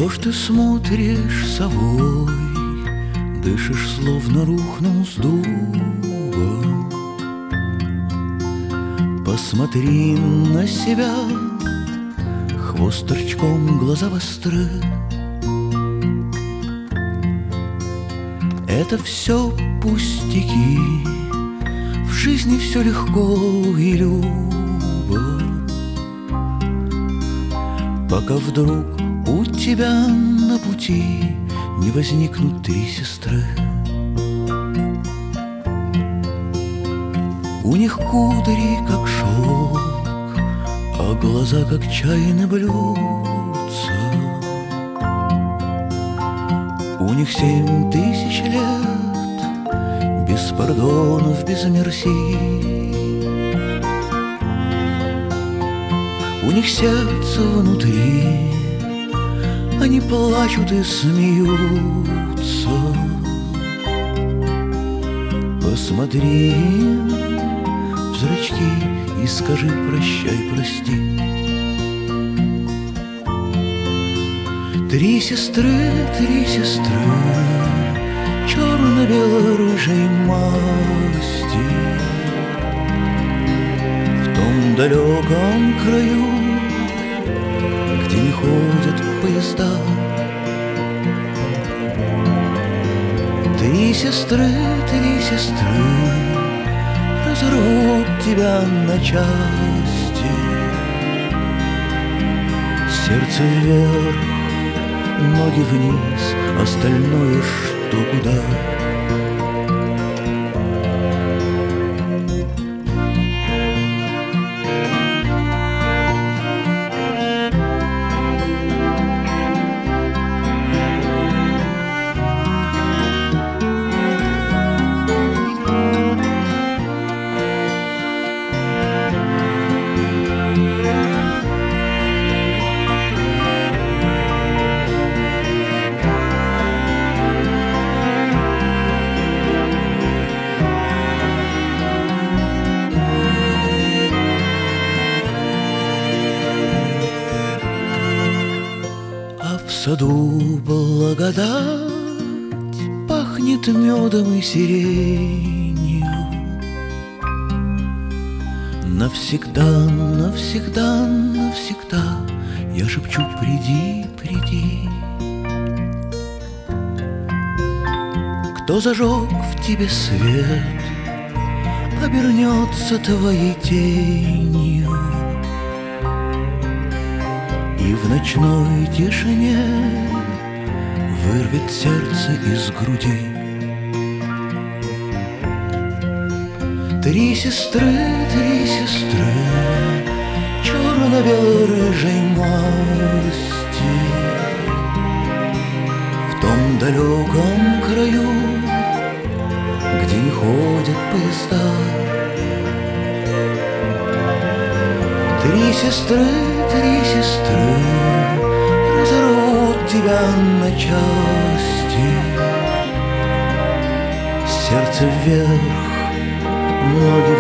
Что ж ты смотришь совой, дышишь, словно рухнул с дуба? Посмотри на себя, хвост торчком, глаза востры. Это все пустяки, в жизни все легко и любо, пока вдруг у тебя на пути не возникнут три сестры. У них кудри, как шелк, а глаза, как чайные блюдца. У них 7000 лет, без пардонов, без мерси. У них сердце внутри, они плачут и смеются. Посмотри в зрачки и скажи прощай, прости. Три сестры, черно-бело-рыжей масти, в том далеком краю, где не ходят поезда. Три сестры, разорвут тебя на части. Сердце вверх, ноги вниз, остальное что куда. В саду благодать пахнет медом и сиренью. Навсегда, навсегда, навсегда я шепчу: приди, приди. Кто зажег в тебе свет, обернется твоей тенью, и в ночной тишине вырвет сердце из груди. Три сестры, черно-бело-рыжей масти, в том далеком краю, где не ходят поезда. Три сестры, разорвут тебя на части. Сердце вверх, ноги